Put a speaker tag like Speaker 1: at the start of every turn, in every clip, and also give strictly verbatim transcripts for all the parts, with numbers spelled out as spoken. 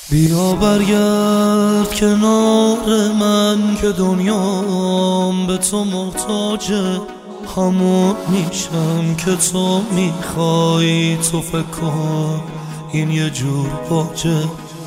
Speaker 1: بیا برگرد کنار من که دنیام به تو محتاجه، همون میشم که تو میخوای. تو فکر کن این یه جور باجه،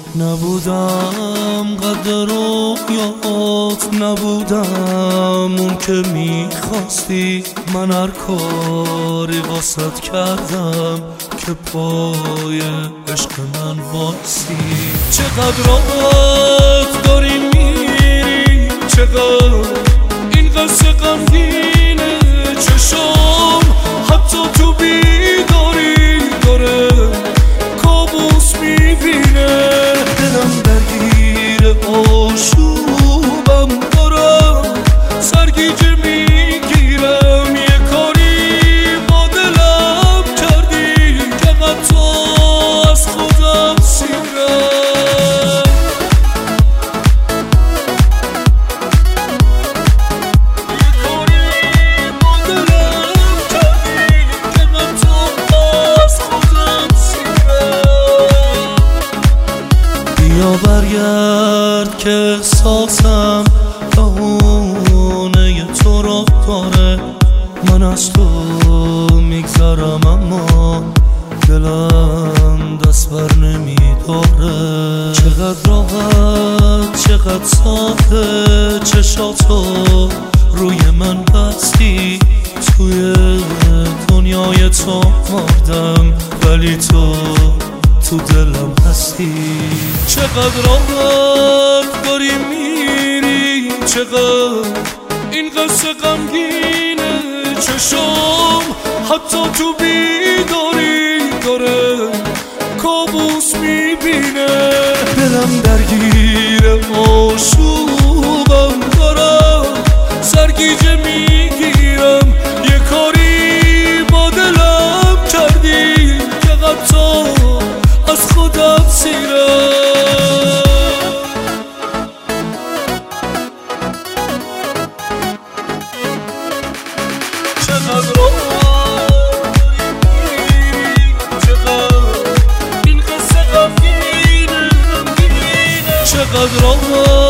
Speaker 1: نبودم قدر رویات، نبودم اون که میخواستی. من هر کاری واسط کردم که پای عشق من وایسی. چقدر راحت داری میری، چقدر این قصه غمگینه. چشم حتی تو بیداری داره کابوس میبینه. دلم درگیر آشوبم دارم، سرگیجه میگیرم. یه کاری با دلم کردی که حتی از خودم سیرم. یه کاری با دلم کردی که حتی از خودم سیرم. بیا برگرد که احساسم بهونه تو را داره. من از تو میگذرم اما دلم دست بر نمیداره. چقدر راحت، چقدر ساده، چشاتو روی من بستی. توی دنیای تو مردم ولی تو تو دلم هستی. چقدر راحت داری میری، چقدر این قصه غمگینه. چشم حتی تو بیداری داره کابوس میبینه. دلم درگیر آشوبم دارم، سرگیجه میگیرم. یه کاری با دلم کردی که حتی از خودم سیرم. چقدر راحت میری، چقدر این قصه غمگینه. چقدر راحت